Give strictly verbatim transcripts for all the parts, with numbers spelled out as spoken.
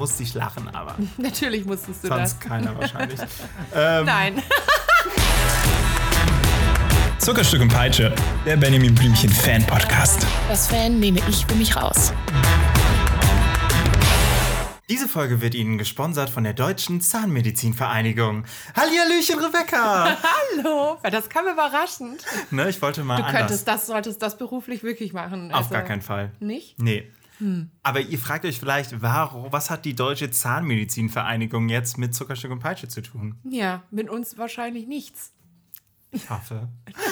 musste ich lachen, aber... Natürlich musstest du sonst das. Sonst keiner wahrscheinlich. ähm, Nein. Zuckerstück und Peitsche, der Benjamin Blümchen Fan-Podcast. Das Fan nehme ich für mich raus. Diese Folge wird Ihnen gesponsert von der Deutschen Zahnmedizinvereinigung. Hallihallöchen, Rebecca! Hallo! Das kam überraschend. Ne, ich wollte mal Du anders. könntest das, solltest das beruflich wirklich machen. Auf also, gar keinen Fall. Nicht? Nee. Hm. Aber ihr fragt euch vielleicht, warum, was hat die Deutsche Zahnmedizinvereinigung jetzt mit Zuckerstück und Peitsche zu tun? Ja, mit uns wahrscheinlich nichts. Ich hoffe.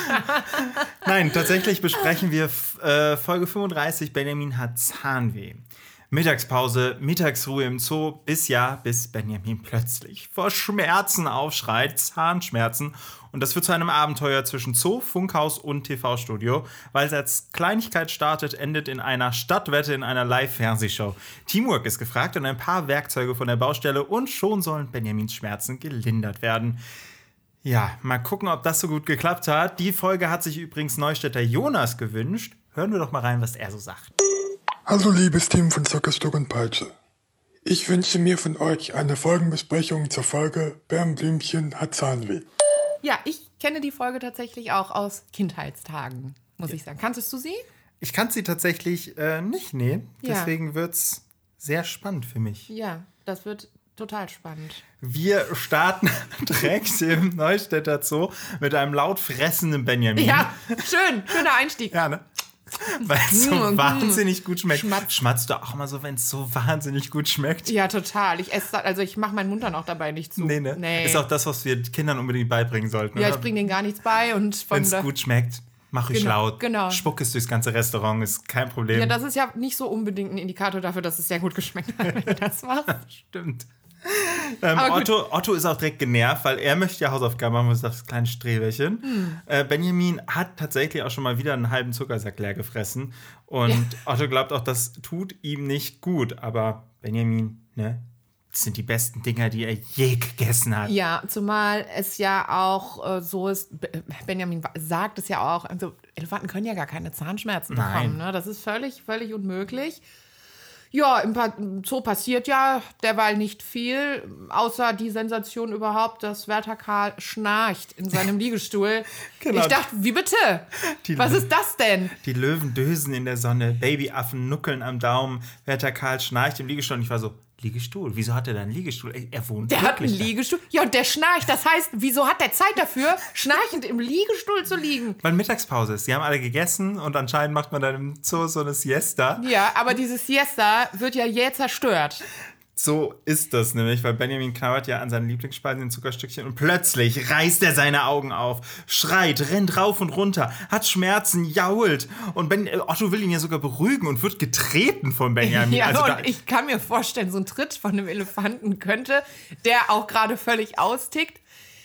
Nein, tatsächlich besprechen wir äh, Folge fünfunddreißig, Benjamin hat Zahnweh. Mittagspause, Mittagsruhe im Zoo, bis ja, bis Benjamin plötzlich vor Schmerzen aufschreit, Zahnschmerzen. Und das wird zu einem Abenteuer zwischen Zoo, Funkhaus und T V-Studio, weil es als Kleinigkeit startet, endet in einer Stadtwette in einer Live-Fernsehshow. Teamwork ist gefragt und ein paar Werkzeuge von der Baustelle und schon sollen Benjamins Schmerzen gelindert werden. Ja, mal gucken, ob das so gut geklappt hat. Die Folge hat sich übrigens Neustädter Jonas gewünscht. Hören wir doch mal rein, was er so sagt. Hallo liebes Team von Zuckerstück und Peitsche. Ich wünsche mir von euch eine Folgenbesprechung zur Folge Bernd Blümchen hat Zahnweh. Ja, ich kenne die Folge tatsächlich auch aus Kindheitstagen, muss ich sagen. Kanntest du sie? Ich kannte sie tatsächlich äh, nicht, nee. Ja. Deswegen wird's sehr spannend für mich. Ja, das wird total spannend. Wir starten direkt im Neustädter Zoo mit einem laut fressenden Benjamin. Ja, schön, schöner Einstieg. Ja, ne? Weil es so Mm, wahnsinnig gut schmeckt. Schmatz. Schmatzt du auch immer so, wenn es so wahnsinnig gut schmeckt? Ja, total. Ich esse, also ich mache meinen Mund dann auch dabei nicht zu. Nee, ne? Nee. Ist auch das, was wir Kindern unbedingt beibringen sollten. Ja, oder? ich bringe denen gar nichts bei und von Wenn es der- gut schmeckt, mach ich Genau, laut. genau. Spuck es durchs ganze Restaurant, ist kein Problem. Ja, das ist ja nicht so unbedingt ein Indikator dafür, dass es sehr gut geschmeckt hat, wenn du das machst. Stimmt. Ähm, Aber gut. Otto, Otto ist auch direkt genervt, weil er möchte ja Hausaufgaben machen, das kleine Streberchen. Hm. Äh, Benjamin hat tatsächlich auch schon mal wieder einen halben Zuckersack leer gefressen. Und ja. Otto glaubt auch, das tut ihm nicht gut. Aber Benjamin, ne, das sind die besten Dinger, die er je gegessen hat. Ja, zumal es ja auch äh, so ist, Be- Benjamin sagt es ja auch, also Elefanten können ja gar keine Zahnschmerzen Nein. bekommen. Ne? Das ist völlig, völlig unmöglich. Ja, im, pa- im Zoo passiert ja derweil nicht viel, außer die Sensation überhaupt, dass Werther Karl schnarcht in seinem Liegestuhl. Genau. Ich dachte, wie bitte? Die Was Lö- ist das denn? Die Löwen dösen in der Sonne, Babyaffen nuckeln am Daumen, Werther Karl schnarcht im Liegestuhl. Und ich war so, Liegestuhl? Wieso hat er da einen Liegestuhl? Er- Er wohnt Der hat einen wirklich da. Liegestuhl. Ja, und der schnarcht. Das heißt, wieso hat der Zeit dafür, schnarchend im Liegestuhl zu liegen? Weil Mittagspause ist. Sie haben alle gegessen und anscheinend macht man dann im Zoo so eine Siesta. Ja, aber dieses Siesta wird ja jäh zerstört. So ist das nämlich, weil Benjamin knabbert ja an seinen Lieblingsspeisen, den Zuckerstückchen, und plötzlich reißt er seine Augen auf, schreit, rennt rauf und runter, hat Schmerzen, jault. Und ben, Otto will ihn ja sogar beruhigen und wird getreten von Benjamin. Ja, also da, und ich kann mir vorstellen, so ein Tritt von einem Elefanten könnte, der auch gerade völlig austickt.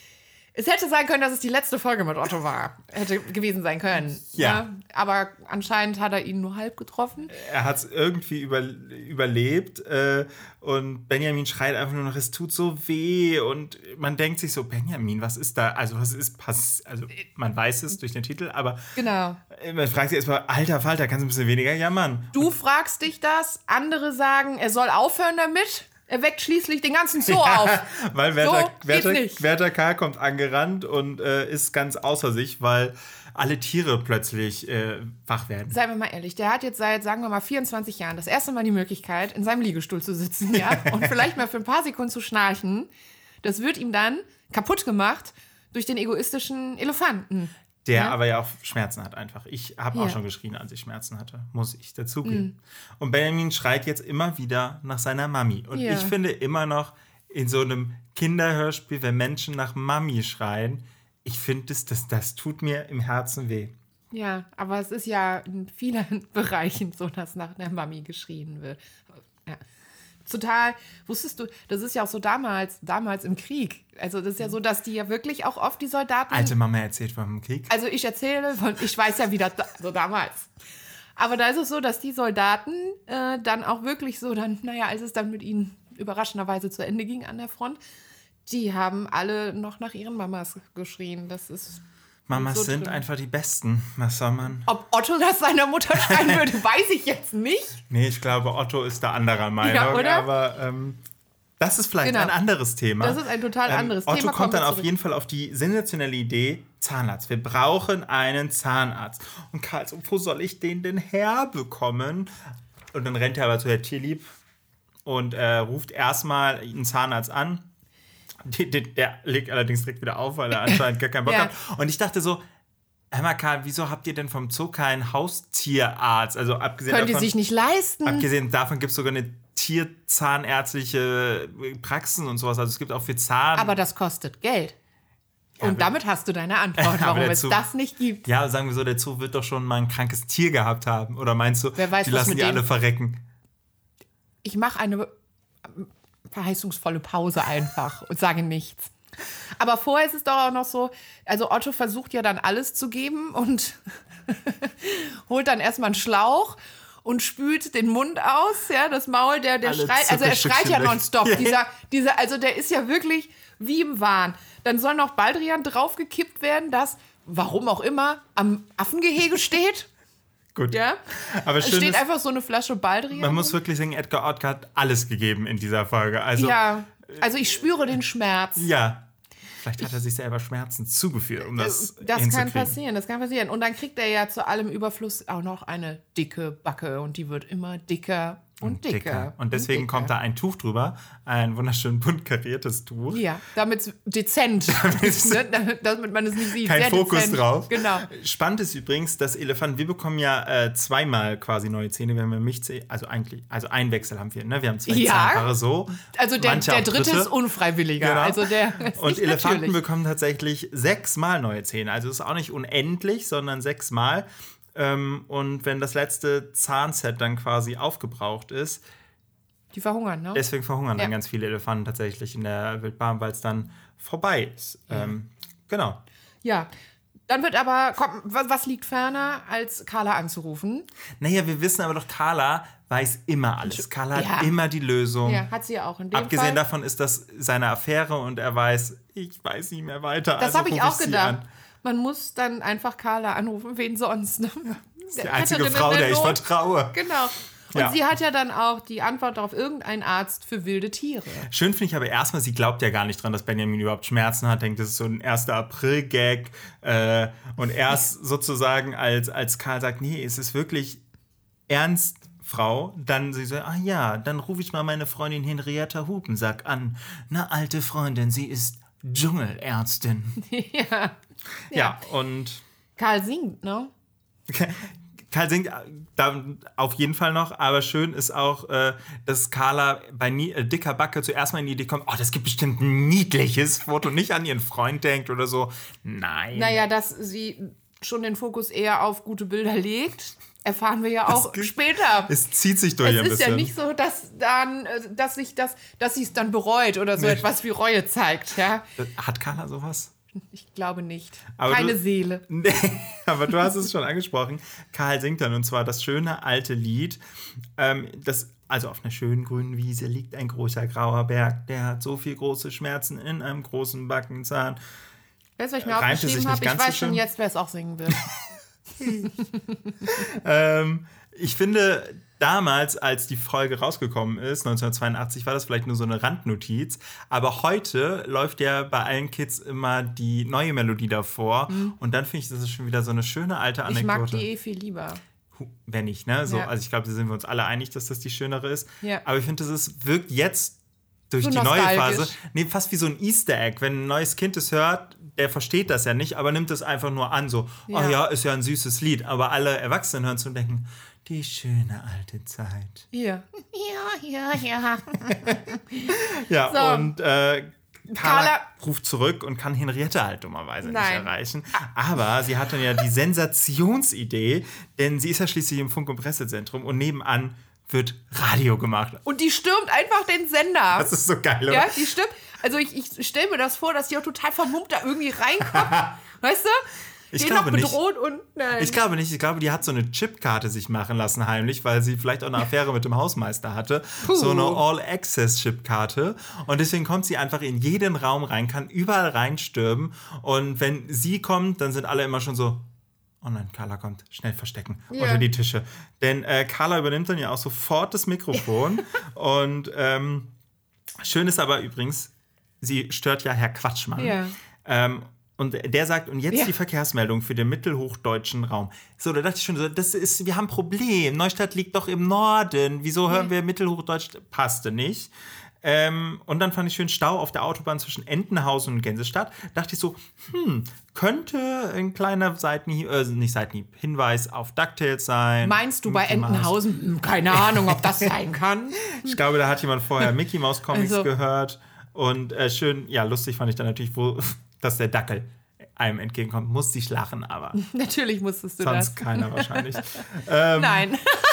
Es hätte sein können, dass es die letzte Folge mit Otto war. Hätte gewesen sein können. Ja. Ne? Aber anscheinend hat er ihn nur halb getroffen. er hat es irgendwie über, überlebt äh, und Benjamin schreit einfach nur noch, es tut so weh, und man denkt sich so, Benjamin, was ist da, also was ist passiert, also man weiß es durch den Titel, aber Genau. man fragt sich erstmal, alter Falter, kannst du ein bisschen weniger jammern? Du fragst dich das, andere sagen, er soll aufhören damit. Er weckt schließlich den ganzen Zoo auf. Weil Werther, So geht's Werther, nicht. Werther Karl kommt angerannt und äh, ist ganz außer sich, weil alle Tiere plötzlich äh, wach werden. Seien wir mal ehrlich, der hat jetzt seit, sagen wir mal, vierundzwanzig Jahren das erste Mal die Möglichkeit, in seinem Liegestuhl zu sitzen, ja, und vielleicht mal für ein paar Sekunden zu schnarchen. Das wird ihm dann kaputt gemacht durch den egoistischen Elefanten. Der Ja. aber ja auch Schmerzen hat einfach. Ich habe auch Ja. schon geschrien, als ich Schmerzen hatte. Muss ich dazugeben. Und Benjamin schreit jetzt immer wieder nach seiner Mami. Und Ja. ich finde immer noch, in so einem Kinderhörspiel, wenn Menschen nach Mami schreien, ich finde, das, das, das tut mir im Herzen weh. Ja, aber es ist ja in vielen Bereichen so, dass nach einer Mami geschrien wird. Ja. Total, wusstest du, das ist ja auch so damals, damals im Krieg. Also das ist ja so, dass die ja wirklich auch oft die Soldaten... Alte Mama erzählt vom Krieg. Also ich erzähle, von, ich weiß ja, wie das da, so damals. Aber da ist es so, dass die Soldaten äh, dann auch wirklich so, dann, naja, als es dann mit ihnen überraschenderweise zu Ende ging an der Front, die haben alle noch nach ihren Mamas geschrien. Das ist Mamas so sind drin. einfach die Besten. Was soll man? Ob Otto das seiner Mutter schreiben würde, weiß ich jetzt nicht. Nee, ich glaube, Otto ist da anderer Meinung. Ja, oder? Aber ähm, das ist vielleicht Genau. ein anderes Thema. Das ist ein total anderes ähm, Otto Thema. kommt Kommen wir dann auf zurück. jeden Fall auf die sensationelle Idee, Zahnarzt. Wir brauchen einen Zahnarzt. Und Karl so, wo soll ich den denn herbekommen? Und dann rennt er aber zu Herr Tierlieb und äh, ruft erstmal einen Zahnarzt an. Die, die, der legt allerdings direkt wieder auf, weil er anscheinend gar keinen Bock Ja. hat. Und ich dachte so, hör mal Karl, wieso habt ihr denn vom Zoo keinen Haustierarzt? Also abgesehen Können die davon, sich nicht leisten. abgesehen davon gibt es sogar eine tierzahnärztliche Praxen und sowas. Also es gibt auch für Zahn... Aber das kostet Geld. Ja, Und aber- damit hast du deine Antwort, Aber warum der es Zoo- das nicht gibt. Ja, sagen wir so, der Zoo wird doch schon mal ein krankes Tier gehabt haben. Oder meinst du, Wer weiß, die was lassen mit die dem- alle verrecken? Ich mache eine verheißungsvolle Pause einfach und sage nichts. Aber vorher ist es doch auch noch so, also Otto versucht ja dann alles zu geben und holt dann erstmal einen Schlauch und spült den Mund aus, ja, das Maul, der, der Alle schreit, also er schreit ja Zuckerstückchen weg. nonstop, Ja. dieser, dieser, also der ist ja wirklich wie im Wahn. Dann soll noch Baldrian draufgekippt werden, das, warum auch immer, am Affengehege steht, Gut. ja. Aber Es schön steht ist, einfach so eine Flasche Baldrian. man muss wirklich sagen, Edgar Oetker hat alles gegeben in dieser Folge. Also, Ja, also ich spüre den Schmerz. ja. Vielleicht hat er sich selber Schmerzen zugeführt, um das Das kann hinzukriegen. passieren, das kann passieren. Und dann kriegt er ja zu allem Überfluss auch noch eine dicke Backe und die wird immer dicker und dicker. Dicker. Und deswegen dicker. kommt da ein Tuch drüber, ein wunderschön bunt kariertes Tuch. Ja, damit es dezent, ne, damit man es nicht sieht. Kein Sehr Fokus dezent. drauf. Genau. Spannend ist übrigens, dass Elefanten, wir bekommen ja äh, zweimal quasi neue Zähne. Wir haben ja Milchzähne, also eigentlich, also einen Wechsel haben wir, ne? Wir haben zwei Ja. Zahnpaare so. Also der, manche der auch dritte ist unfreiwilliger. Genau. Also der ist Und nicht Elefanten natürlich. bekommen tatsächlich sechsmal neue Zähne. Also es ist auch nicht unendlich, sondern sechsmal. Ähm, und wenn das letzte Zahnset dann quasi aufgebraucht ist, Die verhungern, ne? deswegen verhungern dann Ja. ganz viele Elefanten tatsächlich in der Wildbahn, weil es dann vorbei ist. Ähm, genau. Ja. Dann wird aber, komm, was, was liegt ferner, als Carla anzurufen? Naja, wir wissen aber doch, Carla weiß immer alles. Carla Ja. hat immer die Lösung. Ja, hat sie ja auch in dem Abgesehen Fall. davon ist das seine Affäre und er weiß, ich weiß nicht mehr weiter. Das also habe ich ruf auch sie gedacht. an. Man muss dann einfach Carla anrufen, wen sonst. Ne? Das ist die einzige Frau, der ich vertraue. Genau. Und Ja. sie hat ja dann auch die Antwort darauf, irgendein Arzt für wilde Tiere. Schön finde ich aber erstmal, sie glaubt ja gar nicht dran, dass Benjamin überhaupt Schmerzen hat. Denkt, das ist so ein erster April-Gag. Äh, und erst sozusagen, als, als Karl sagt, nee, es ist wirklich ernst, Frau, dann sie so, ah ja, dann rufe ich mal meine Freundin Henrietta Hupensack an. Na, alte Freundin, sie ist Dschungelärztin. ja. Ja, und Karl singt, ne? Karl singt da auf jeden Fall noch, aber schön ist auch, äh, dass Carla bei nie, äh, dicker Backe zuerst mal in die Idee kommt, oh, das gibt bestimmt ein niedliches Foto, nicht an ihren Freund denkt oder so. Nein. Naja, dass sie schon den Fokus eher auf gute Bilder legt, erfahren wir ja auch Das- später. Es zieht sich durch Es ein ist bisschen. ja nicht so, dass dann, äh, dass sich das, dass sie es dann bereut oder so Nee. etwas wie Reue zeigt, ja? Hat Carla sowas? Ich glaube nicht. Aber Keine du- Seele. Nee, aber du hast es schon angesprochen. Karl singt dann, und zwar das schöne alte Lied. Ähm, das, also auf einer schönen grünen Wiese liegt ein großer grauer Berg. Der hat so viel große Schmerzen in einem großen Backenzahn. Weißt du, was ich mir Reimt es aufgeschrieben sich habe? nicht Ich ganz so weiß schon schön? jetzt, wer es auch singen wird. Ähm, ich finde, damals, als die Folge rausgekommen ist, neunzehnhundertzweiundachtzig, war das vielleicht nur so eine Randnotiz. Aber heute läuft ja bei allen Kids immer die neue Melodie davor. Und dann finde ich, das ist schon wieder so eine schöne alte Ich Anekdote. mag die eh viel lieber. Hu- Wenn nicht, ne? So, Ja. Also ich glaube, da sind wir uns alle einig, dass das die schönere ist. Ja. Aber ich finde, das ist, wirkt jetzt durch So die neue nostalgisch. Phase, nee, fast wie so ein Easter Egg. Wenn ein neues Kind es hört, der versteht das ja nicht, aber nimmt es einfach nur an, so, Ja. oh ja, ist ja ein süßes Lied. Aber alle Erwachsenen hören zu und denken, die schöne alte Zeit. Hier. Ja, ja, ja. Ja, So. und äh, Carla, Carla- ruft zurück und kann Henriette halt dummerweise nicht Nein. erreichen. Aber sie hat dann ja die Sensationsidee, denn sie ist ja schließlich im Funk- und Pressezentrum und nebenan wird Radio gemacht. Und die stürmt einfach den Sender. Das ist so geil, oder? Ja, die stimmt. Also ich, ich stelle mir das vor, dass die auch total vermummt da irgendwie reinkommt. Weißt du? Ich den noch glaube nicht. bedroht und nein. Ich glaube nicht. Ich glaube, die hat so eine Chipkarte sich machen lassen heimlich, weil sie vielleicht auch eine Affäre mit dem Hausmeister hatte. Puh. So eine All-Access-Chipkarte. Und deswegen kommt sie einfach in jeden Raum rein, kann überall reinstürmen. Und wenn sie kommt, dann sind alle immer schon so, oh nein, Carla kommt. Schnell verstecken Ja. unter die Tische. Denn äh, Carla übernimmt dann ja auch sofort das Mikrofon. Und ähm, schön ist aber übrigens, sie stört ja Herr Quatschmann. Ja. Ähm, und der sagt, und jetzt Ja. die Verkehrsmeldung für den mittelhochdeutschen Raum. So, da dachte ich schon so, das ist, wir haben ein Problem. Neustadt liegt doch im Norden. Wieso hören wir Mittelhochdeutsch? Passte nicht. Ähm, und dann fand ich schön Stau auf der Autobahn zwischen Entenhausen und Gänsestadt. Dachte ich so, hm, könnte ein kleiner Seitenhieb, äh, nicht Seitenhieb, Hinweis auf DuckTales sein. Meinst du bei Mickey Mouse. Entenhausen? Hm, keine Ahnung, ob das sein kann. Ich glaube, da hat jemand vorher Mickey Mouse Comics Also- gehört. Und äh, schön, ja, lustig fand ich dann natürlich, wo, dass der Dackel einem entgegenkommt. Musste ich lachen, aber Natürlich musstest du sonst das. keiner wahrscheinlich. ähm, Nein.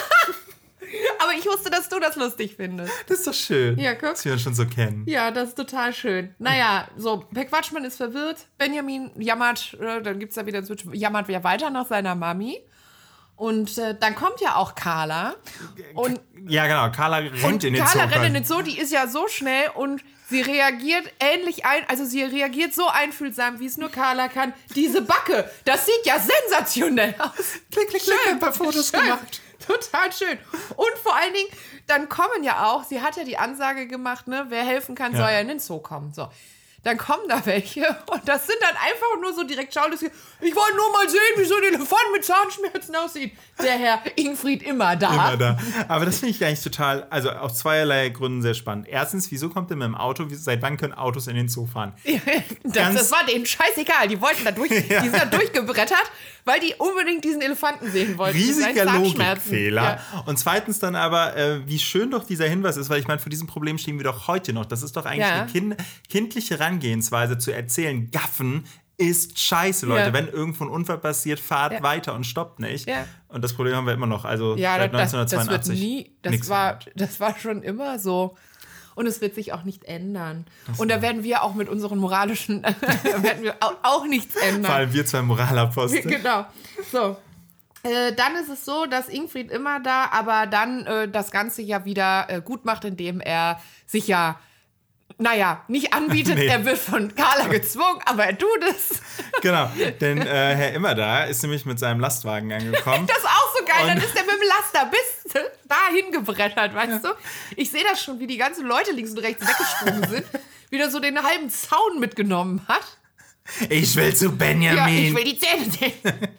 Aber ich wusste, dass du das lustig findest. Das ist doch schön, Ja, guck. dass wir uns schon so kennen. Ja, das ist total schön. Naja, so, Per Quatschmann ist verwirrt. Benjamin jammert, äh, dann gibt es ja wieder inzwischen, jammert ja weiter nach seiner Mami. Und äh, dann kommt ja auch Carla. Und, Ja, genau, Carla rennt und in den Carla Zoo. rennt in den Zoo, die ist ja so schnell und sie reagiert ähnlich ein, also sie reagiert so einfühlsam, wie es nur Carla kann. Diese Backe, das sieht ja sensationell aus. Klick, klick, klick, ein paar Fotos schön. gemacht. Total schön. Und vor allen Dingen, dann kommen ja auch, sie hat ja die Ansage gemacht, ne, wer helfen kann, Ja. soll ja in den Zoo kommen. So. Dann kommen da welche und das sind dann einfach nur so direkt Schaulustige. Ich wollte nur mal sehen, wie so ein Elefant mit Zahnschmerzen aussieht. Der Herr Ingfried immer da. Immer da. Aber das finde ich eigentlich total, also aus zweierlei Gründen sehr spannend. Erstens, wieso kommt er mit dem Auto? Wie- Seit wann können Autos in den Zoo fahren? Das, Ganz- das war denen scheißegal. Die wollten da durch, Ja. die sind da durchgebrettert, weil die unbedingt diesen Elefanten sehen wollten. mit seinen Riesiger Zahnschmerzen. Logikfehler. Ja. Und zweitens dann aber, äh, wie schön doch dieser Hinweis ist, weil ich meine, vor diesem Problem stehen wir doch heute noch. Das ist doch eigentlich Ja. eine kind kindliche Herangehensweise zu erzählen, Gaffen ist scheiße, Leute. Ja. Wenn irgendwo ein Unfall passiert, fahrt Ja. weiter und stoppt nicht. Ja. Und das Problem haben wir immer noch, also Ja, seit das, das wird neunzehnhundertzweiundachtzig. nie, das Nix war, verändert. das war schon immer so. Und es wird sich auch nicht ändern. Und da werden wir auch mit unseren moralischen, werden wir auch, auch nichts ändern. Vor allem wir zwei Moralapostel. Genau. So. Äh, dann ist es so, dass Ingfried immer da, aber dann äh, das Ganze ja wieder äh, gut macht, indem er sich ja, naja, nicht anbietet. Nee. Er wird von Carla gezwungen, aber er tut es. Genau, denn äh, Herr Immerda ist nämlich mit seinem Lastwagen angekommen. Das ist auch so geil. Dann Und- ist der mit dem Laster bis dahin gebrettert, weißt du? Ich sehe das schon, wie die ganzen Leute links und rechts weggesprungen sind. Wie der so den halben Zaun mitgenommen hat. Ich will zu Benjamin. Ja, ich will die Zähne sehen.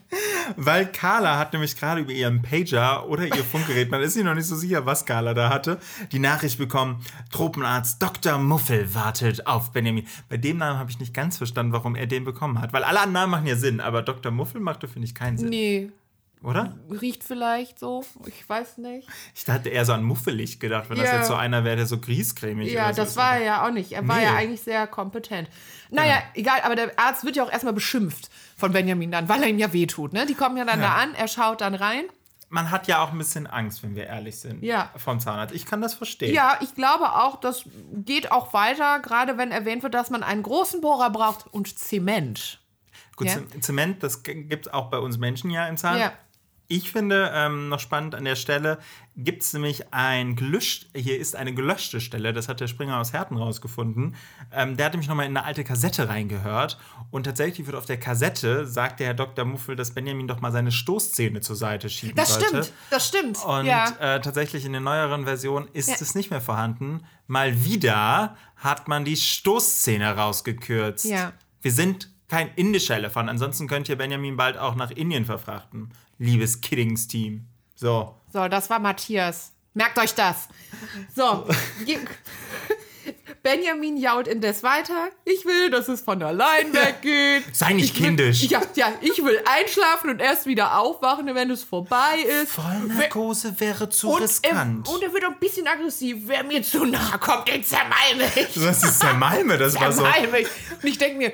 Weil Carla hat nämlich gerade über ihren Pager oder ihr Funkgerät, man ist sich noch nicht so sicher, was Carla da hatte, die Nachricht bekommen, Tropenarzt Doktor Muffel wartet auf Benjamin. Bei dem Namen habe ich nicht ganz verstanden, warum er den bekommen hat. Weil alle anderen Namen machen ja Sinn, aber Doktor Muffel macht da, finde ich, keinen Sinn. Nee, Oder? riecht vielleicht so. Ich weiß nicht. Ich hatte eher so an muffelig gedacht, wenn das Ja. jetzt so einer wäre, der so griescremig Ja, oder so das ist. war er ja auch nicht. Er war Nee. ja eigentlich sehr kompetent. Naja, egal, aber der Arzt wird ja auch erstmal beschimpft von Benjamin dann, weil er ihm ja wehtut. Ne? Die kommen ja dann Ja. da an, er schaut dann rein. Man hat ja auch ein bisschen Angst, wenn wir ehrlich sind, Ja. vom Zahnarzt. Ich kann das verstehen. Ja, ich glaube auch, das geht auch weiter, gerade wenn erwähnt wird, dass man einen großen Bohrer braucht und Zement. Gut, Ja. Z- Zement, das gibt es auch bei uns Menschen ja im Zahn. Ja. Ich finde ähm, noch spannend an der Stelle, gibt es nämlich ein gelöscht, hier ist eine gelöschte Stelle, das hat der Springer aus Herten rausgefunden. Ähm, der hat nämlich nochmal in eine alte Kassette reingehört und tatsächlich wird auf der Kassette, sagt der Herr Doktor Muffel, dass Benjamin doch mal seine Stoßzähne zur Seite schieben Das sollte. stimmt, das stimmt. Und ja. äh, tatsächlich in den neueren Versionen ist Ja. es nicht mehr vorhanden. Mal wieder hat man die Stoßzähne rausgekürzt. Ja. Wir sind kein indischer Elefant, ansonsten könnt ihr Benjamin bald auch nach Indien verfrachten. Liebes Kiddings-Team. So. So, das war Matthias. Merkt euch das. So. Ge- Benjamin jault indes weiter. Ich will, dass es von allein weggeht. Sei nicht Ich will, kindisch. Ja, ja, ich will einschlafen und erst wieder aufwachen, wenn es vorbei ist. Vollnarkose wäre zu Und er, riskant. und er wird ein bisschen aggressiv. Wer mir zu nahe kommt, den zermalme ich. Das ist Zermalme, das war so. Zermalme ich. Und ich denke mir,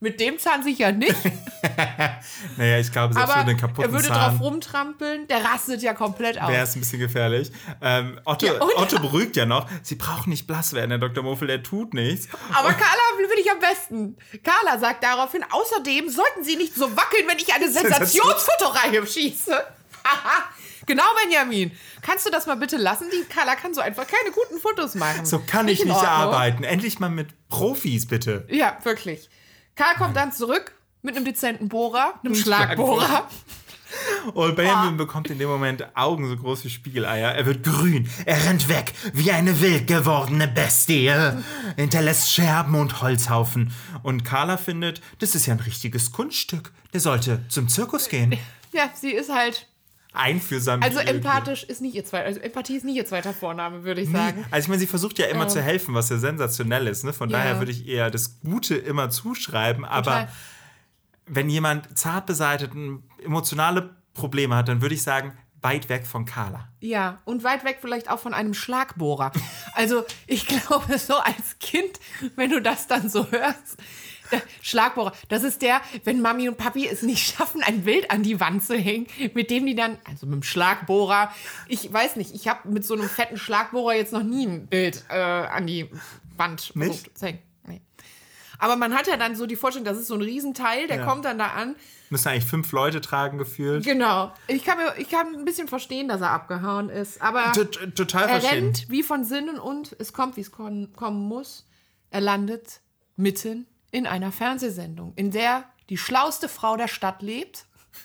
Mit dem Zahn sicher nicht. Naja, ich glaube, selbst Aber für den kaputten er würde Zahn drauf rumtrampeln, der rastet ja komplett aus. wäre es ein bisschen gefährlich. Ähm, Otto, Ja, und- Otto beruhigt ja noch, sie brauchen nicht blass werden, der Doktor Muffel, der tut nichts. Aber Carla finde ich am besten. Carla sagt daraufhin, außerdem sollten Sie nicht so wackeln, wenn ich eine Sensationsfotoreihe schieße. Genau, Benjamin. Kannst du das mal bitte lassen? Die Carla kann so einfach keine guten Fotos machen. So kann ich in nicht Ordnung. arbeiten. Endlich mal mit Profis, bitte. Ja, wirklich. Karl kommt dann zurück mit einem dezenten Bohrer, einem Ein Schlagbohrer. Schlagbohrer. Und Benjamin bekommt in dem Moment Augen so groß wie Spiegeleier. Er wird grün. Er rennt weg wie eine wild gewordene Bestie. Hinterlässt Scherben und Holzhaufen. Und Carla findet, das ist ja ein richtiges Kunststück. Der sollte zum Zirkus gehen. Ja, sie ist halt. Einfühlsam. Also wie irgendwie. empathisch ist nicht ihr zweiter. Also Empathie ist nicht ihr zweiter Vorname, würde ich sagen. Also ich meine, sie versucht ja immer Ähm. zu helfen, was ja sensationell ist. Ne? Von Ja. daher würde ich eher das Gute immer zuschreiben. Aber Total. wenn jemand zart beseitigt und emotionale Probleme hat, dann würde ich sagen, weit weg von Carla. Ja, und weit weg vielleicht auch von einem Schlagbohrer. Also ich glaube, so als Kind, wenn du das dann so hörst, der Schlagbohrer, das ist der, wenn Mami und Papi es nicht schaffen, ein Bild an die Wand zu hängen, mit dem die dann, also mit dem Schlagbohrer, ich weiß nicht, ich habe mit so einem fetten Schlagbohrer jetzt noch nie ein Bild äh, an die Wand Nicht? versucht zu hängen. Nee. Aber man hat ja dann so die Vorstellung, das ist so ein Riesenteil, der Ja. kommt dann da an. Müssen eigentlich fünf Leute tragen gefühlt. Genau. Ich kann, mir, ich kann ein bisschen verstehen, dass er abgehauen ist, aber T- t- Total er verstehen. rennt wie von Sinnen und es kommt, wie es kon- kommen muss. Er landet mitten in einer Fernsehsendung, in der die schlauste Frau der Stadt lebt.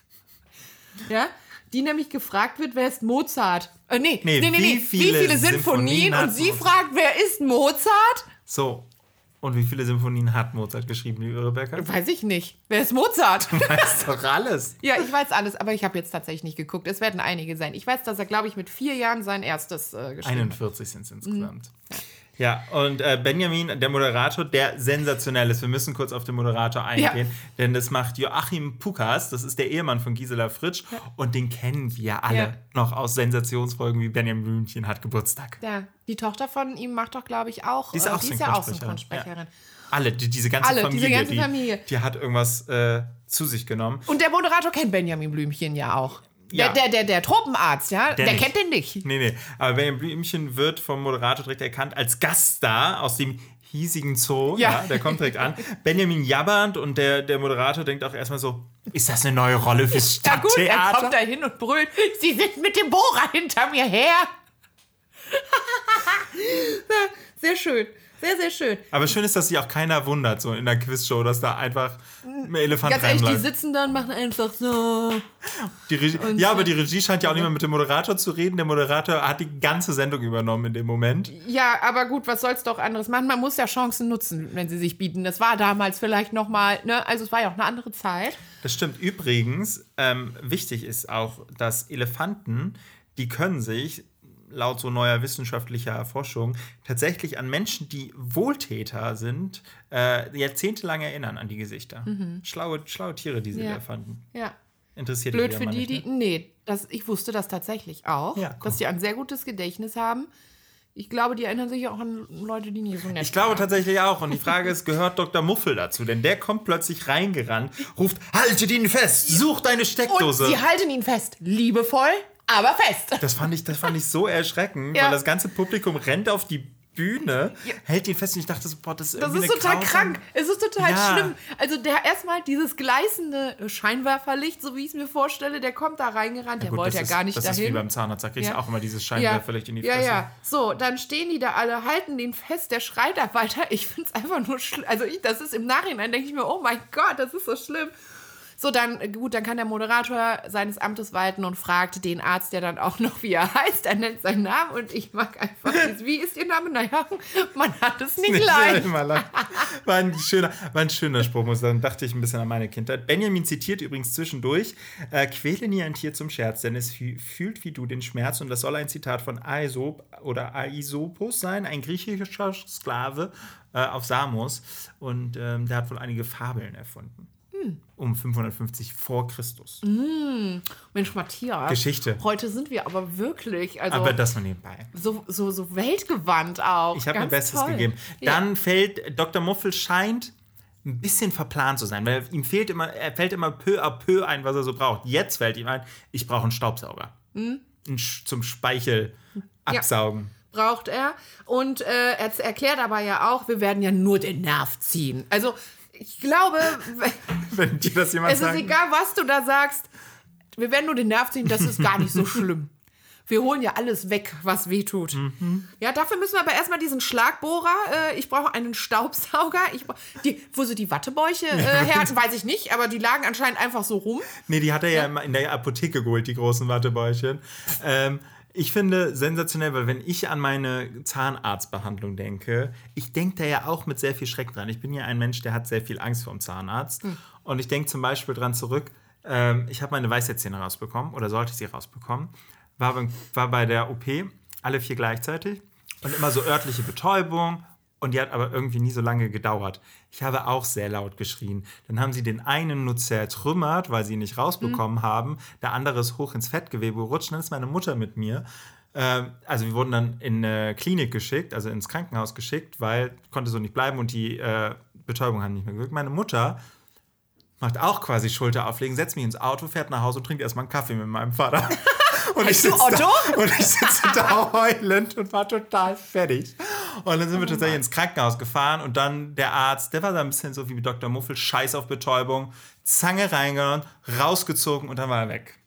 Ja, die nämlich gefragt wird, wer ist Mozart? Äh, nee, Nee, nee, nee, wie nee. viele wie viele Sinfonien Sinfonien? hat Und sie Mozart? fragt, wer ist Mozart? So. Und wie viele Symphonien hat Mozart geschrieben, liebe Rebecca? Weiß ich nicht. Wer ist Mozart? Du weißt doch alles. Ja, ich weiß alles, aber ich habe jetzt tatsächlich nicht geguckt. Es werden einige sein. Ich weiß, dass er, glaube ich, mit vier Jahren sein erstes äh, geschrieben hat. einundvierzig sind es insgesamt. Ja, und äh, Benjamin, der Moderator, der sensationell ist. Wir müssen kurz auf den Moderator eingehen, Ja. denn das macht Joachim Pukas, das ist der Ehemann von Gisela Fritsch, und den kennen wir alle Ja. noch aus Sensationsfolgen wie Benjamin Blümchen hat Geburtstag. Ja, die Tochter von ihm macht doch, glaube ich, auch. Die ist äh, auch die ist ja auch Synchronsprecherin. Synchronsprecherin. Alle, die, diese ganze Alle, Familie, diese ganze die, Familie. die hat irgendwas äh, zu sich genommen. Und der Moderator kennt Benjamin Blümchen ja auch. Ja. Der, der, der, der Tropenarzt, ja, der, nicht. kennt den nicht. Nee, nee. Aber Benjamin Blümchen wird vom Moderator direkt erkannt als Gaststar aus dem hiesigen Zoo. Ja. Ja. Der kommt direkt an. Benjamin jabbernd und der, der Moderator denkt auch erstmal so, ist das eine neue Rolle fürs Ja gut, er Stadttheater? kommt da hin und brüllt, Sie sind mit dem Bohrer hinter mir her. Sehr schön, sehr, sehr schön. Aber schön ist, dass sich auch keiner wundert, so in der Quizshow, dass da einfach ein Elefant Ganz ehrlich, die reinläuft. sitzen da und machen einfach so. Die Regie, Und- ja, aber die Regie scheint ja auch nicht mehr mit dem Moderator zu reden. Der Moderator hat die ganze Sendung übernommen in dem Moment. Ja, aber gut, was soll's doch anderes machen? Man muss ja Chancen nutzen, wenn sie sich bieten. Das war damals vielleicht noch mal, ne? Also es war ja auch eine andere Zeit. Das stimmt. Übrigens, ähm, wichtig ist auch, dass Elefanten, die können sich laut so neuer wissenschaftlicher Forschung tatsächlich an Menschen, die Wohltäter sind, äh, jahrzehntelang erinnern an die Gesichter. Schlaue, schlaue Tiere, diese Ja. Elefanten. Ja. Interessiert Blöd die für mal die, nicht, die. ne? Nee, das, ich wusste das tatsächlich auch, Ja, guck. dass die ein sehr gutes Gedächtnis haben. Ich glaube, die erinnern sich auch an Leute, die nie so nett Ich glaube waren. tatsächlich auch. Und die Frage ist, gehört Doktor Muffel dazu? Denn der kommt plötzlich reingerannt, ruft, haltet ihn fest, such deine Und Steckdose. sie halten ihn fest. Liebevoll, aber fest. Das fand ich, das fand ich so erschreckend, Ja. weil das ganze Publikum rennt auf die Bühne, hält ihn fest und ich dachte so, boah, das ist Das irgendwie ist total eine grausam- krank. Es ist total Ja. schlimm. Also der erstmal dieses gleißende Scheinwerferlicht, so wie ich es mir vorstelle, der kommt da reingerannt, der Gut, wollte das ja ist, gar nicht das dahin. ist wie beim Zahnarzt, da kriegst du Ja. auch immer dieses ja, Scheinwerferlicht in die ja, Fresse. ja. So, dann stehen die da alle, halten den fest, der schreit da weiter. Ich finde es einfach nur schlimm. Also ich, das ist im Nachhinein, denke ich mir, oh mein Gott, das ist so schlimm. So, dann, gut, dann kann der Moderator seines Amtes walten und fragt den Arzt, der dann auch noch, wie er heißt, er nennt seinen Namen und ich mag einfach, wie ist Ihr Name? Naja, man hat es nicht leicht. Immer lang. War ein schöner, war ein schöner Spruch, muss ich sagen. Dachte ich ein bisschen an meine Kindheit. Benjamin zitiert übrigens zwischendurch, äh, quäle nie ein Tier zum Scherz, denn es fü- fühlt wie du den Schmerz. Und das soll ein Zitat von Aesop oder Aesopus sein, ein griechischer Sklave äh, auf Samos. Und ähm, der hat wohl einige Fabeln erfunden. Um fünfhundertfünfzig vor Christus. Mensch, Matthias. Geschichte. Heute sind wir aber wirklich, also Aber das nur nebenbei. so, so, so weltgewandt auch. Ich habe mir Ganz Bestes toll. gegeben. Ja. Dann fällt, Doktor Muffel scheint ein bisschen verplant zu sein, weil ihm fehlt immer, er fällt immer peu à peu ein, was er so braucht. Jetzt fällt ihm ein, ich brauche einen Staubsauger. Mhm. Zum Speichel absaugen. Ja, braucht er. Und äh, er erklärt aber ja auch, wir werden ja nur den Nerv ziehen. Also ich glaube, wenn dir das jemand es sagt. ist egal, was du da sagst, wir werden nur den Nerv ziehen, das ist gar nicht so schlimm. Wir holen ja alles weg, was weh tut. Mhm. Ja, dafür müssen wir aber erstmal diesen Schlagbohrer, äh, ich brauche einen Staubsauger. Ich bra- die, wo sie die Wattebäuche äh, her hatten, weiß ich nicht, aber die lagen anscheinend einfach so rum. Nee, die hat er ja, ja immer in der Apotheke geholt, die großen Wattebäuchchen. Ähm, ich finde sensationell, weil wenn ich an meine Zahnarztbehandlung denke, ich denke da ja auch mit sehr viel Schreck dran. Ich bin ja ein Mensch, der hat sehr viel Angst vor dem Zahnarzt. Mhm. Und ich denke zum Beispiel dran zurück, ähm, ich habe meine Weisheitszähne rausbekommen oder sollte ich sie rausbekommen. War, war bei der O P, alle vier gleichzeitig und immer so örtliche Betäubung und die hat aber irgendwie nie so lange gedauert. Ich habe auch sehr laut geschrien. Dann haben sie den einen nur zertrümmert, weil sie ihn nicht rausbekommen mhm. haben. Der andere ist hoch ins Fettgewebe gerutscht. Dann ist meine Mutter mit mir. Ähm, also wir wurden dann in eine Klinik geschickt, also ins Krankenhaus geschickt, weil konnte so nicht bleiben und die äh, Betäubung hat nicht mehr gewirkt. Meine Mutter macht auch quasi Schulter auflegen, setzt mich ins Auto, fährt nach Hause und trinkt erstmal einen Kaffee mit meinem Vater. Und ich, Otto? Da, und ich sitze da heulend und war total fertig. Und dann sind wir tatsächlich ins Krankenhaus gefahren und dann der Arzt, der war da ein bisschen so wie mit Doktor Muffel, Scheiß auf Betäubung, Zange reingehauen, rausgezogen und dann war er weg.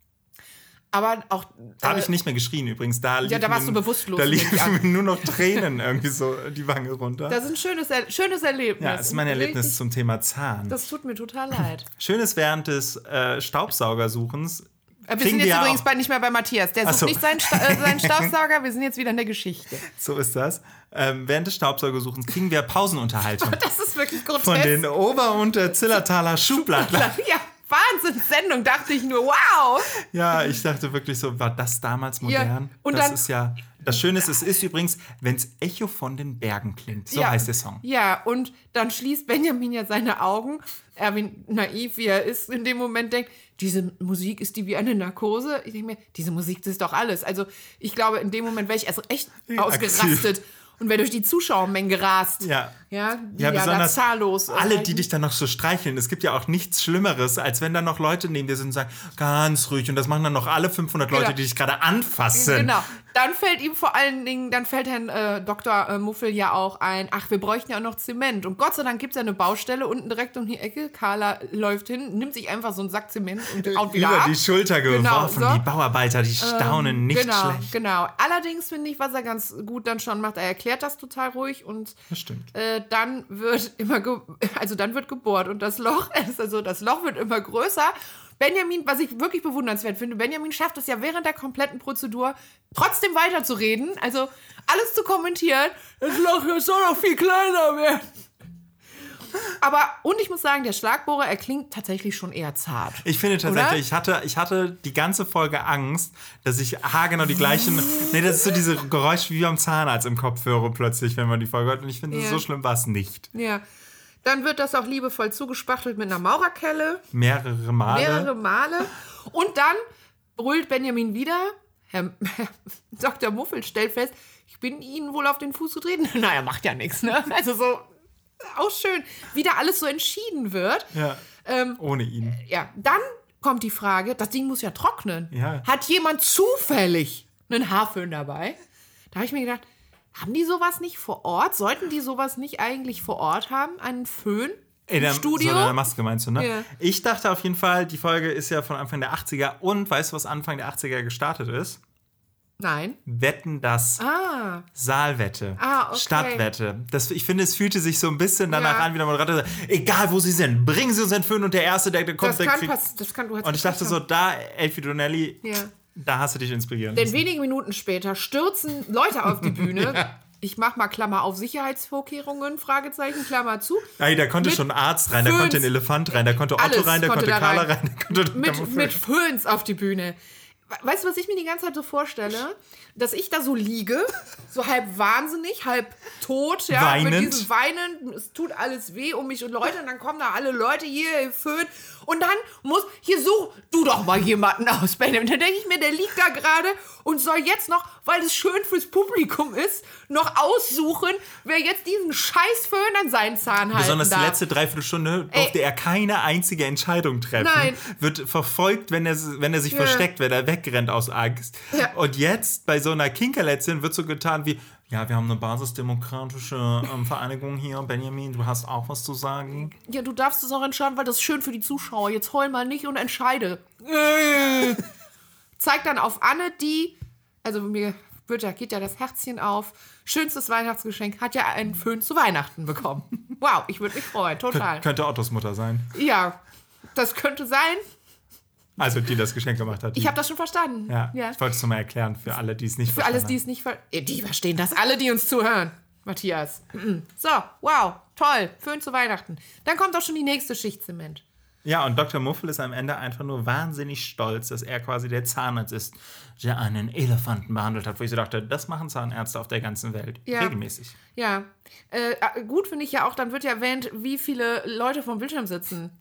Aber auch... Da habe ich nicht mehr geschrien übrigens. Da ja, da warst mir, du bewusstlos. Da liefen mir nur noch Tränen irgendwie so die Wange runter. Das ist ein schönes, er- schönes Erlebnis. Ja, das ist mein Erlebnis Richtig. Zum Thema Zahn. Das tut mir total leid. Schönes während des äh, Staubsaugersuchens. Wir sind jetzt wir übrigens bei, nicht mehr bei Matthias. Der sucht so. nicht seinen, Sta- äh, seinen Staubsauger. Wir sind jetzt wieder in der Geschichte. So ist das. Ähm, während des Staubsaugersuchens kriegen wir Pausenunterhaltung. Das ist wirklich grotesk. Von den Ober- und der Zillertaler Schubladler. Ja, Wahnsinnssendung, dachte ich nur. Wow. Ja, ich dachte wirklich so, war das damals modern? Ja, und das dann, ist ja... Das Schöne ist, es ist übrigens, wenn's Echo von den Bergen klingt. So ja, heißt der Song. Ja, und dann schließt Benjamin ja seine Augen. Erwin, naiv wie er ist, in dem Moment denkt, diese Musik, ist die wie eine Narkose? Ich denke mir, diese Musik, das ist doch alles. Also ich glaube, in dem Moment wäre ich erst echt ja, ausgerastet. Und wäre durch die Zuschauermenge gerast. Ja. Ja, die ja, ja besonders zahllos. alle, die dich dann noch so streicheln. Es gibt ja auch nichts Schlimmeres, als wenn dann noch Leute neben dir sind und sagen, ganz ruhig. Und das machen dann noch alle fünfhundert Leute, genau. die dich gerade anfassen. Genau. Dann fällt ihm vor allen Dingen, dann fällt Herrn äh, Doktor äh, Muffel ja auch ein, ach, wir bräuchten ja auch noch Zement. Und Gott sei Dank gibt es ja eine Baustelle unten direkt um die Ecke. Carla läuft hin, nimmt sich einfach so einen Sack Zement und haut wieder Über ab. die Schulter geworfen. Genau, so. Die Bauarbeiter, die staunen ähm, nicht genau, schlecht. Genau, allerdings finde ich, was er ganz gut dann schon macht, er erklärt das total ruhig und das stimmt. Äh, dann wird immer, ge- also dann wird gebohrt und das Loch, also das Loch wird immer größer. Benjamin, was ich wirklich bewundernswert finde, Benjamin schafft es ja während der kompletten Prozedur trotzdem weiterzureden, also alles zu kommentieren. Das Loch soll noch viel kleiner werden. Aber, und ich muss sagen, der Schlagbohrer, er klingt tatsächlich schon eher zart. Ich finde tatsächlich, ich hatte, ich hatte die ganze Folge Angst, dass ich haargenau die gleichen, nee, das ist so diese Geräusche wie beim Zahnarzt im Kopf höre plötzlich, wenn man die Folge hört. Und ich finde, ja. so schlimm war es nicht. Ja. Dann wird das auch liebevoll zugespachtelt mit einer Maurerkelle. Mehrere Male. Mehrere Male. Und dann brüllt Benjamin wieder. Herr, Herr Doktor Muffel stellt fest, ich bin Ihnen wohl auf den Fuß getreten. Naja, macht ja nichts, ne? Also so, auch schön, wie da alles so entschieden wird. Ja, ähm, ohne ihn. Ja, dann kommt die Frage, das Ding muss ja trocknen. Ja. Hat jemand zufällig einen Haarföhn dabei? Da habe ich mir gedacht, haben die sowas nicht vor Ort? Sollten die sowas nicht eigentlich vor Ort haben? Einen Föhn In im der, Studio? So in der Maske meinst du, ne? Ja. Ich dachte auf jeden Fall, die Folge ist ja von Anfang der achtziger. Und weißt du, was Anfang der achtziger gestartet ist? Nein. Wetten, das Ah. Saalwette, Ah, okay. Stadtwette. Das, ich finde, es fühlte sich so ein bisschen danach Ja. an, wie der Moderator sagt, egal wo sie sind, bringen sie uns den Föhn und der Erste, der, der kommt, Das der kann kriegt... passen. Das kann, du hast Und ich dachte so, da, Elfie Donnelly, Ja. da hast du dich inspirieren Denn lassen. wenige Minuten später stürzen Leute auf die Bühne. Ja. Ich mach mal Klammer auf Sicherheitsvorkehrungen, Fragezeichen, Klammer zu. Ey, da konnte Mit schon ein Arzt rein, da konnte ein Föhns. Elefant rein, da konnte Otto Alles rein, da konnte konnte da Carla rein. rein, da konnte Mit, mit Föhns auf die Bühne. Weißt du, was ich mir die ganze Zeit so vorstelle? Dass ich da so liege, so halb wahnsinnig, halb tot, ja, Weinend. mit diesem Weinen, es tut alles weh um mich und Leute, und dann kommen da alle Leute hier, Föhn, und dann muss, hier such du doch mal jemanden aus, Benjamin. Dann denke ich mir, der liegt da gerade und soll jetzt noch, weil es schön fürs Publikum ist, noch aussuchen, wer jetzt diesen scheiß Föhn an seinen Zahn halten Besonders darf. die letzte Dreiviertelstunde durfte Ey. er keine einzige Entscheidung treffen. Nein. Wird verfolgt, wenn er, wenn er sich Ja. versteckt, wenn er wegrennt aus Angst. Ja. Und jetzt bei so einer Kinkerlätzchen wird so getan wie, ja, wir haben eine basisdemokratische ähm, Vereinigung hier. Benjamin, du hast auch was zu sagen. Ja, du darfst es auch entscheiden, weil das ist schön für die Zuschauer. Jetzt heul mal nicht und entscheide. Zeig dann auf Anne, die, also mir wird ja, geht ja das Herzchen auf. Schönstes Weihnachtsgeschenk, hat ja einen Föhn zu Weihnachten bekommen. Wow, ich würde mich freuen, total. Kön- könnte Ottos Mutter sein. Ja, das könnte sein. Also, die das Geschenk gemacht hat. Die, Ich habe das schon verstanden. ja, ja. ich wollte es nochmal erklären für alle, die es nicht Für alles, verstanden die es nicht ver... Eh, Die verstehen das, alle, die uns zuhören. Matthias. So, wow, toll, Föhn zu Weihnachten. Dann kommt auch schon die nächste Schicht Zement. Ja, und Doktor Muffel ist am Ende einfach nur wahnsinnig stolz, dass er quasi der Zahnarzt ist, der einen Elefanten behandelt hat. Wo ich so dachte, das machen Zahnärzte auf der ganzen Welt. Ja. Regelmäßig. Ja, äh, gut finde ich ja auch, dann wird ja erwähnt, wie viele Leute vom Bildschirm sitzen.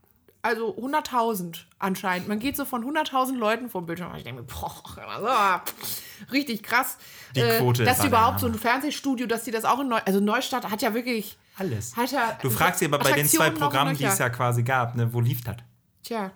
Also hunderttausend anscheinend. Man geht so von hunderttausend Leuten vom Bildschirm. Ich denke mir, boah, also, richtig krass. Die Quote Dass war die der überhaupt so Hammer. ein Fernsehstudio, dass die das auch in Neu... Also Neustadt hat ja wirklich... Alles. Hat ja Du fragst dich aber bei den zwei Attraktionen noch Programmen, und die es nöcher. ja quasi gab, ne, wo lief das? Tja.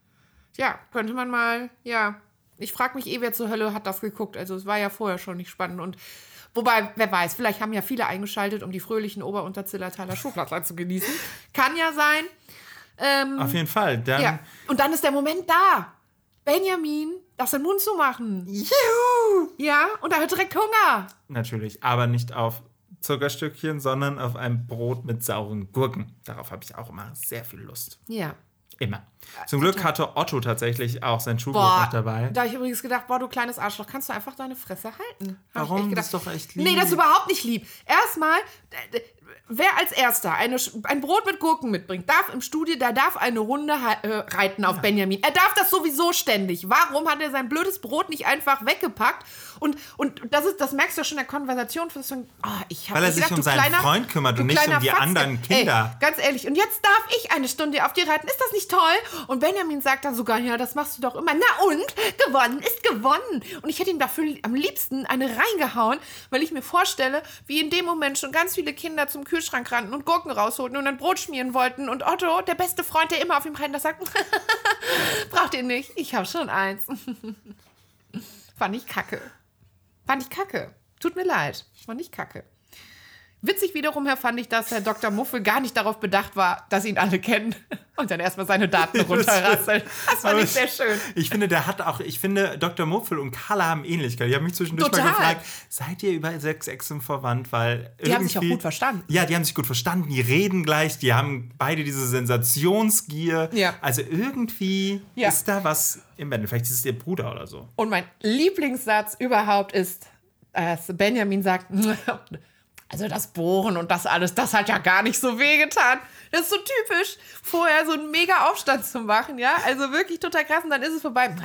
Ja, könnte man mal... Ja. Ich frage mich eh, wer zur Hölle hat das geguckt. Also es war ja vorher schon nicht spannend. Und wobei, wer weiß, vielleicht haben ja viele eingeschaltet, um die fröhlichen Ober- und Zillertaler Schuhplatzler zu genießen. Kann ja sein. Ähm, Auf jeden Fall. Dann, ja. Und dann ist der Moment da. Benjamin darf seinen Mund zumachen. Juhu! Ja, und er hat direkt Hunger. Natürlich, aber nicht auf Zuckerstückchen, sondern auf ein Brot mit sauren Gurken. Darauf habe ich auch immer sehr viel Lust. Ja. Immer. Zum Glück hatte Otto tatsächlich auch sein Schulbrot Boah, noch dabei. da habe ich übrigens gedacht, boah, du kleines Arschloch, kannst du einfach deine Fresse halten? Hab ich Warum? echt gedacht. Das ist doch echt lieb. Nee, das ist überhaupt nicht lieb. Erstmal, äh, wer als Erster eine, Sch- ein Brot mit Gurken mitbringt, darf im Studio, da darf eine Runde äh, reiten auf Benjamin. Er darf das sowieso ständig. Warum hat er sein blödes Brot nicht einfach weggepackt? Und, und das, ist, das merkst du ja schon in der Konversation. Von so, oh, ich hab Weil er mir sich gedacht, um du seinen kleiner- Freund kümmert du und nicht um kleiner die Fatzke. anderen Kinder. Ey, ganz ehrlich, und jetzt darf ich eine Stunde auf dir reiten. Ist das nicht toll? Und Benjamin sagt dann sogar, ja, das machst du doch immer. Na und? Gewonnen ist gewonnen. Und ich hätte ihm dafür am liebsten eine reingehauen, weil ich mir vorstelle, wie in dem Moment schon ganz viele Kinder zum Kühlschrank rannten und Gurken rausholten und ein Brot schmieren wollten. Und Otto, der beste Freund, der immer auf ihm reiten, das sagt, braucht ihr nicht, ich habe schon eins. Fand ich kacke. Fand ich kacke. Tut mir leid. Fand ich kacke. Witzig wiederum her fand ich, dass Herr Doktor Muffel gar nicht darauf bedacht war, dass ihn alle kennen und dann erstmal seine Daten runterrasseln. Das fand ich sehr schön. Ich finde, der hat auch, ich finde, Doktor Muffel und Carla haben Ähnlichkeit. Ich habe mich zwischendurch Total. mal gefragt, seid ihr über sechs Echsen verwandt? Weil Die haben sich auch irgendwie- gut verstanden. Ja, die haben sich gut verstanden, die reden gleich, die haben beide diese Sensationsgier. Ja. Also irgendwie Ja. ist da was im Bett. Vielleicht ist es ihr Bruder oder so. Und mein Lieblingssatz überhaupt ist, dass Benjamin sagt, also das Bohren und das alles, das hat ja gar nicht so wehgetan. Das ist so typisch, vorher so einen mega Aufstand zu machen, ja. Also wirklich total krass und dann ist es vorbei.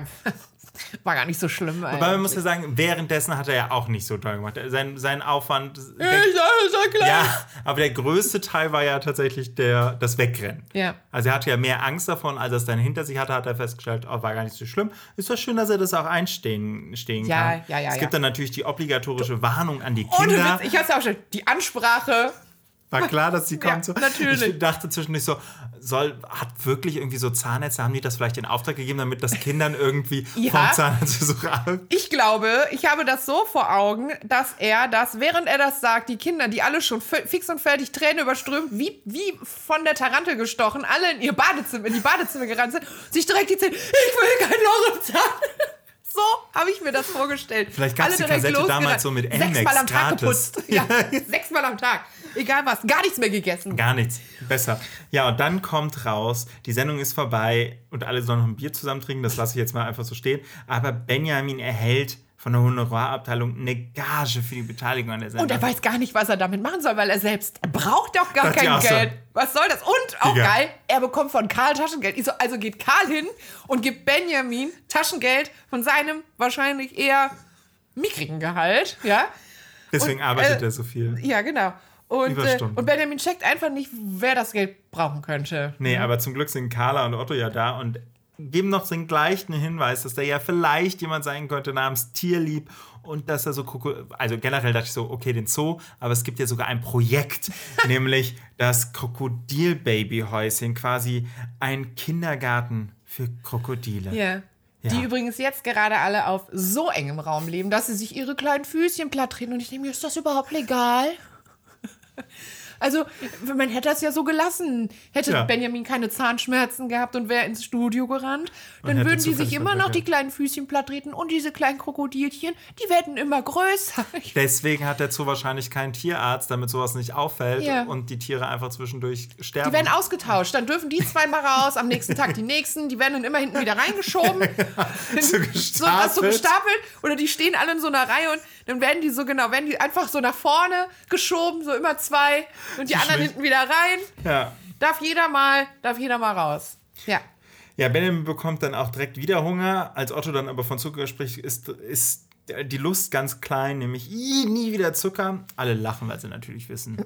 War gar nicht so schlimm. Aber man muss ja sagen, währenddessen hat er ja auch nicht so toll gemacht. Sein, sein Aufwand. Der, ja, ist ja klar. ja, aber der größte Teil war ja tatsächlich der, das Wegrennen. Ja. Also er hatte ja mehr Angst davon, als er es dann hinter sich hatte, hat er festgestellt, oh, war gar nicht so schlimm. Ist doch schön, dass er das auch einstehen stehen Ja, kann. ja, ja, Es ja. gibt dann natürlich die obligatorische Warnung an die Ohne Kinder. Witz, ich hab's auch schon. Die Ansprache. War klar, dass sie Ja, kommt. So. natürlich. Ich dachte zwischendurch so, soll, hat wirklich irgendwie so Zahnärzte, haben die das vielleicht in Auftrag gegeben, damit das Kindern irgendwie Ja. vom Zahnarztbesuch ab? Ich glaube, ich habe das so vor Augen, dass er das, während er das sagt, die Kinder, die alle schon f- fix und fertig Tränen überströmt, wie, wie von der Tarantel gestochen, alle in ihr Badezimmer, in die Badezimmer gerannt sind, sich direkt die Zähne, ich will kein Loch im Zahn. So habe ich mir das vorgestellt. Vielleicht gab's Alle die direkt Kassette losgerannt. damals so mit Elmex Sechsmal am Tag gratis. geputzt. Ja, sechsmal am Tag. Egal was, gar nichts mehr gegessen. Gar nichts. Besser. Ja, und dann kommt raus, die Sendung ist vorbei und alle sollen noch ein Bier zusammen trinken, das lasse ich jetzt mal einfach so stehen. Aber Benjamin erhält von der Honorarabteilung eine Gage für die Beteiligung an der Sendung. Und er weiß gar nicht, was er damit machen soll, weil er selbst er braucht doch gar Das kein ja so. Geld. Was soll das? Und auch Digga. geil, er bekommt von Karl Taschengeld. Ich so, also geht Karl hin und gibt Benjamin Taschengeld von seinem wahrscheinlich eher mickrigen Gehalt, ja? Deswegen und, arbeitet äh, er so viel. Ja, genau. Und, äh, Überstunden. und Benjamin checkt einfach nicht, wer das Geld brauchen könnte. Nee, aber zum Glück sind Carla und Otto ja da und geben noch den gleichen Hinweis, dass da ja vielleicht jemand sein könnte namens Tierlieb und dass er so, Kroko- also generell dachte ich so, okay, den Zoo, aber es gibt ja sogar ein Projekt, nämlich das Krokodil-Baby-Häuschen, quasi ein Kindergarten für Krokodile. Ja. Ja. Die übrigens jetzt gerade alle auf so engem Raum leben, dass sie sich ihre kleinen Füßchen platt treten. Und ich denke mir, ist das überhaupt legal? Also, man hätte das ja so gelassen. Hätte Ja. Benjamin keine Zahnschmerzen gehabt und wäre ins Studio gerannt, dann hätte würden die sich zufällig immer noch die entwickelt. kleinen Füßchen platt treten und diese kleinen Krokodilchen, die werden immer größer. Ich- Deswegen hat der Zoo wahrscheinlich keinen Tierarzt, damit sowas nicht auffällt Ja. und die Tiere einfach zwischendurch sterben. Die werden ausgetauscht. Dann dürfen die zwei mal raus, am nächsten Tag die nächsten. Die werden dann immer hinten wieder reingeschoben. so So, gestapelt. so gestapelt. Oder die stehen alle in so einer Reihe und dann werden die so, genau, werden die einfach so nach vorne geschoben, so immer zwei. Und die anderen hinten wieder rein. Ja. Darf jeder mal, darf jeder mal raus. Ja. Ja, Benjamin bekommt dann auch direkt wieder Hunger. Als Otto dann aber von Zucker spricht, ist, ist die Lust ganz klein, nämlich "Ih, nie wieder Zucker." Alle lachen, weil sie natürlich wissen.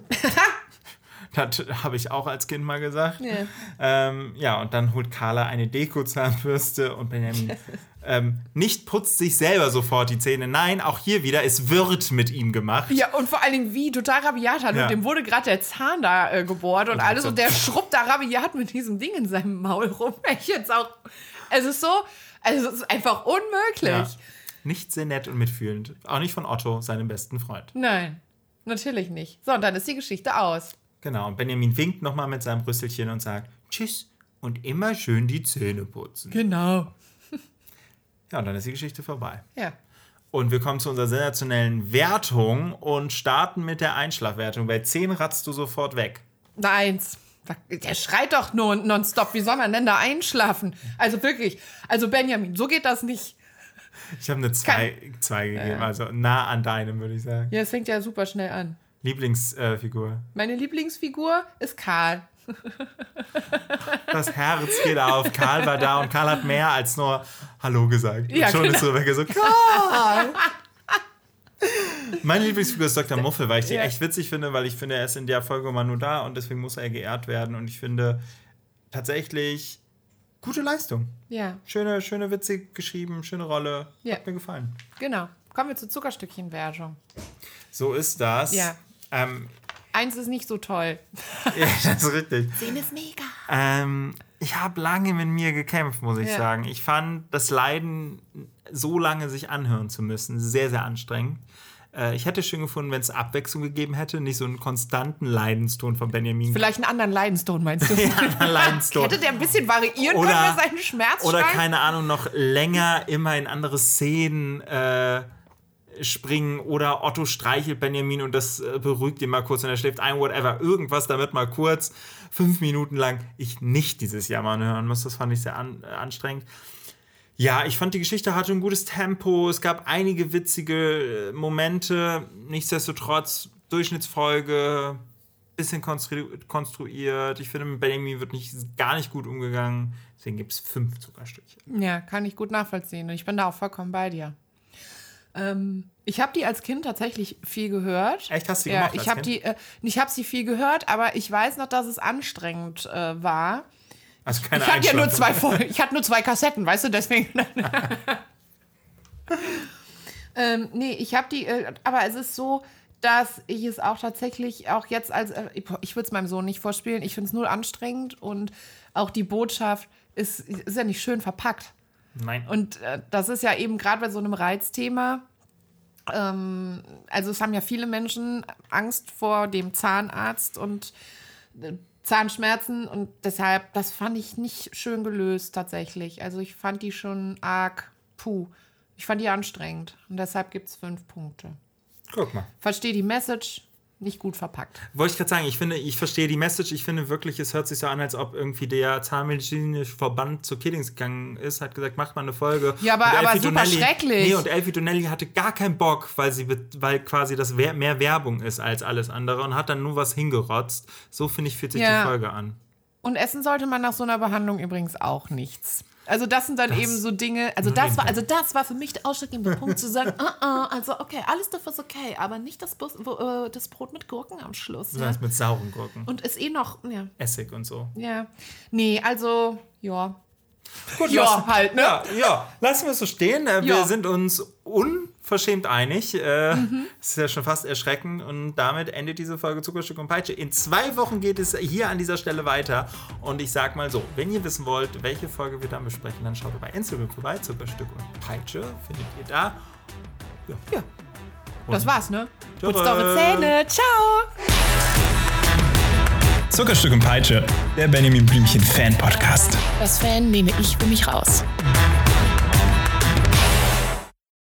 Das habe ich auch als Kind mal gesagt. Ja. Ähm, ja, und dann holt Carla eine Deko-Zahnbürste und Benjamin ähm, nicht putzt sich selber sofort die Zähne. Nein, auch hier wieder, es wird mit ihm gemacht. Ja, und vor allen Dingen, wie total rabiat hat. Ja. Und dem wurde gerade der Zahn da äh, gebohrt und alles. so- Und der schrubbt da rabiat mit diesem Ding in seinem Maul rum. Ich jetzt auch. Es ist so, also es ist einfach unmöglich. Ja. Nicht sehr nett und mitfühlend. Auch nicht von Otto, seinem besten Freund. Nein, natürlich nicht. So, und dann ist die Geschichte aus. Genau, und Benjamin winkt nochmal mit seinem Rüsselchen und sagt Tschüss und immer schön die Zähne putzen. Genau. Ja, und dann ist die Geschichte vorbei. Ja. Und wir kommen zu unserer sensationellen Wertung und starten mit der Einschlafwertung. Bei zehn ratzt du sofort weg. Eins. Der schreit doch nur nonstop. Wie soll man denn da einschlafen? Also wirklich. Also Benjamin, so geht das nicht. Ich habe eine zwei, zwei gegeben, also nah an deinem, würde ich sagen. Ja, es fängt ja super schnell an. Lieblingsfigur. Äh, Meine Lieblingsfigur ist Karl. Das Herz geht auf. Karl war da und Karl hat mehr als nur Hallo gesagt. Ja, und schon genau. ist so weg. So, Karl! Meine Lieblingsfigur ist Doktor Muffel, weil ich die Ja. echt witzig finde, weil ich finde, er ist in der Folge immer nur da und deswegen muss er geehrt werden. Und ich finde tatsächlich gute Leistung. Ja, Schöne, schöne, witzig geschrieben, schöne Rolle. Ja. Hat mir gefallen. genau. Kommen wir zur Zuckerstückchenwertung. So ist das. Ja. Ähm, Eins ist nicht so toll. ja, das ist richtig. Zehn ist mega. Ähm, ich habe lange mit mir gekämpft, muss ich Ja. sagen. Ich fand das Leiden, so lange sich anhören zu müssen, sehr, sehr anstrengend. Äh, ich hätte schön gefunden, wenn es Abwechslung gegeben hätte, nicht so einen konstanten Leidenston von Benjamin. Vielleicht einen anderen Leidenston, meinst du? Ja, einen Leidenston. Hätte der ein bisschen variieren Oder- können bei seinen Schmerzschreien? Oder keine Ahnung, noch länger immer in andere Szenen äh, springen oder Otto streichelt Benjamin und das äh, beruhigt ihn mal kurz und er schläft ein, whatever, irgendwas, damit mal kurz fünf Minuten lang ich nicht dieses Jammern hören muss. Das fand ich sehr an, äh, anstrengend. Ja, ich fand, die Geschichte hatte ein gutes Tempo, es gab einige witzige äh, Momente, nichtsdestotrotz Durchschnittsfolge, bisschen konstru konstruiert. Ich finde, mit Benjamin wird nicht, gar nicht gut umgegangen, deswegen gibt es fünf Zuckerstückchen. Ja, kann ich gut nachvollziehen. Und ich bin da auch vollkommen bei dir. Ähm, ich habe die als Kind tatsächlich viel gehört. Echt? Hast du die Ja, gemacht ich als habe Kind? die, äh, ich habe sie viel gehört, aber ich weiß noch, dass es anstrengend äh, war. Also keine Ich hatte ja nur Einschlafung. zwei Folgen, ich hatte nur zwei Kassetten, weißt du, deswegen. ähm, nee, ich habe die, äh, aber es ist so, dass ich es auch tatsächlich auch jetzt als, äh, ich würde es meinem Sohn nicht vorspielen, ich finde es null anstrengend und auch die Botschaft ist, ist ja nicht schön verpackt. Nein. Und äh, das ist ja eben gerade bei so einem Reizthema, ähm, also es haben ja viele Menschen Angst vor dem Zahnarzt und äh, Zahnschmerzen und deshalb, das fand ich nicht schön gelöst tatsächlich. Also ich fand die schon arg, puh, ich fand die anstrengend und deshalb gibt es fünf Punkte. Guck mal. Verstehe die Message nicht gut verpackt. Wollte ich gerade sagen, ich finde, ich verstehe die Message. Ich finde wirklich, es hört sich so an, als ob irgendwie der Zahnmedizinische Verband zu Kiddings gegangen ist, hat gesagt, macht mal eine Folge. Ja, aber, aber super Donnelly, schrecklich. Nee, und Elfie Donnelly hatte gar keinen Bock, weil, sie, weil quasi das mehr Werbung ist als alles andere und hat dann nur was hingerotzt. So, finde ich, fühlt sich ja. die Folge an. Und essen sollte man nach so einer Behandlung übrigens auch nichts. Also das sind dann das eben so Dinge, also das war, also das war für mich der ausschlaggebende Punkt, zu sagen, uh -uh, also okay, alles das ist okay, aber nicht das, uh, das Brot mit Gurken am Schluss. Das heißt ja? mit sauren Gurken. Und ist eh noch, ja. Essig und so. Ja. Nee, also, ja. Gut, ja, lassen, halt, ne? Ja, ja, lassen wir es so stehen. Wir ja. sind uns unverschämt einig. Äh, mhm. Das ist ja schon fast erschreckend. Und damit endet diese Folge Zuckerstück und Peitsche. In zwei Wochen geht es hier an dieser Stelle weiter. Und ich sag mal so, wenn ihr wissen wollt, welche Folge wir dann besprechen, dann schaut bei Instagram vorbei. Zuckerstück und Peitsche findet ihr da. Ja. ja. Das war's, ne? Putzt eure Zähne. Ciao! Zuckerstück und Peitsche, der Benjamin Blümchen Fan-Podcast. Das Fan nehme ich für mich raus.